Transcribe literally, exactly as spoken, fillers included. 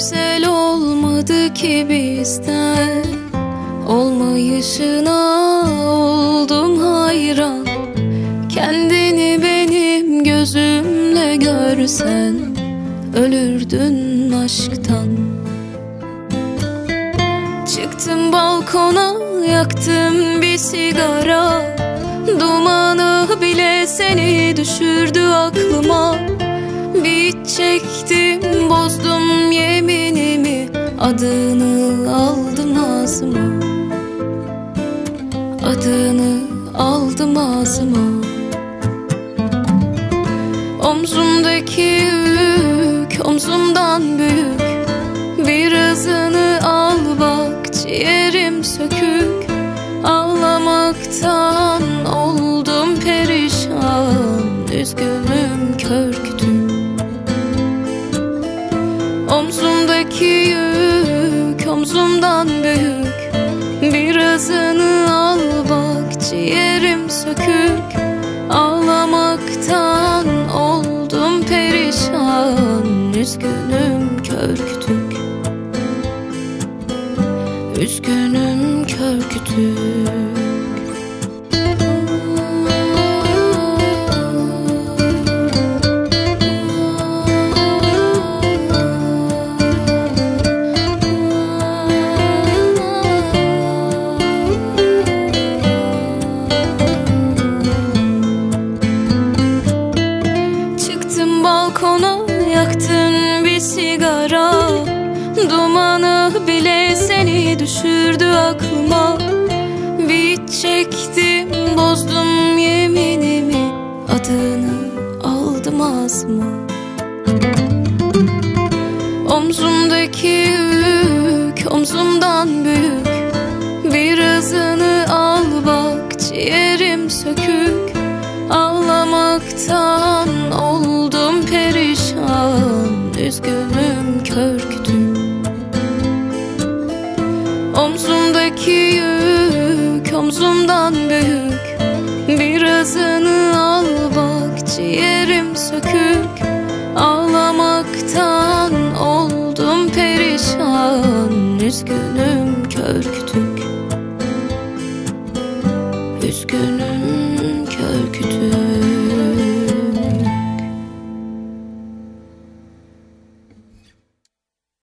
güzel olmadı ki bizden. Olmayışına oldum hayran. Kendini benim gözümle görsen ölürdün aşktan. Çıktım balkona, yaktım bir sigara. Dumanı bile seni düşürdü aklıma. Bir çektim, bozdum yeminimi. Adını aldım ağzıma. Adını aldım ağzıma. Omzumdaki yük omzumdan büyük. Birazını al bak, ciğerim sökük. Ağlamaktan oldum perişan. Üzgünüm, kör kütük. Omzumdaki yük omzumdan büyük. Birazını al bak, ciğerim sökük. Ağlamaktan oldum perişan. Üzgünüm, kör kütük. Üzgünüm, kör kütük. Balkona, yaktın bir sigara. Dumanı bile seni düşürdü aklıma. Bir çektim, bozdum yeminimi. Adını aldım ağzıma. Omzumdaki yük omzumdan büyük. Birazını al bak, ciğerim sökük. Ağlamaktan oldum perişan. Üzgünüm, kör kütük. Omzumdaki yük omzumdan büyük. Birazını al bak, ciğerim sökük. Ağlamaktan oldum perişan. Üzgünüm, kör kütük.